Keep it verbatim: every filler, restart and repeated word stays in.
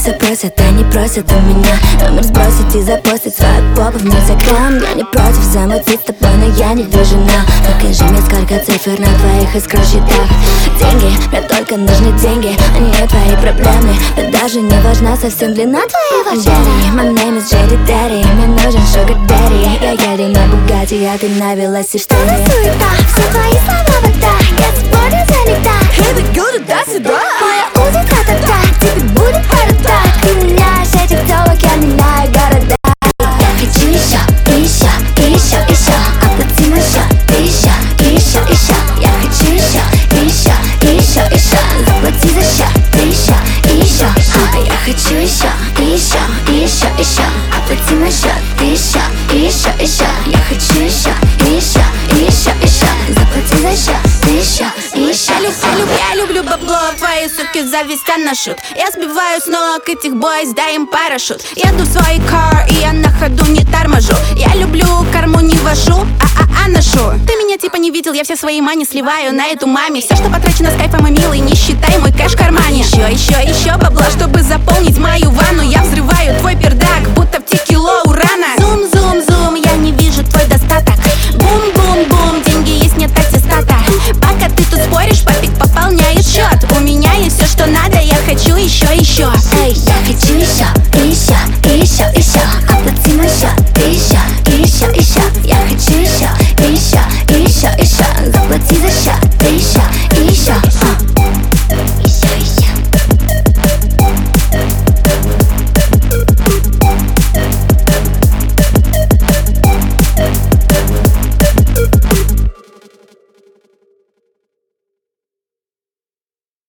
все просят, они просят у меня номер сбросить и запостить свою попу в инстаграм. Я не против замутить с тобой, но я не вижу нам. Покажи мне, сколько цифр на твоих искру счетах. Деньги, мне только нужны деньги, а не твои проблемы. Мне даже не важна совсем длина твоего черри. My name is Jerry Daddy, мне нужен sugar daddy. Я еду на Бугатти, а ты на велосипеде. Это суета, все твои слова вода. Я спорю занята. Here we go, туда-сюда. Моя Узи та-та-та, тебе будет парада. Ты меняешь этих телок, я меняю города. Я хочу еще, еще, еще, еще. Оплати мой счет, еще, еще, еще. Я хочу еще, еще, еще, еще. Заплати за счет, еще, еще. А я хочу еще, еще, еще, еще. Оплати мой счет, еще, еще, еще. Я хочу еще, еще, еще, еще. Заплати за счет, еще, еще. Я люблю, я люблю бабло, твои суки завистят на шут. Я сбиваю с ног этих бойс, дай им парашют. Еду в свой кар, и я на ходу не торможу. Я люблю, корму не вожу, а-а-а ношу. Ты меня типа не видел, я все свои мани сливаю на эту маме. Все, что потрачено с кайфом и милый, не считай мой кэш в кармане. Еще, еще, еще бабла, чтобы заполнить мою ванну. Я взрываю твой пердак, будто в текило урана. Зум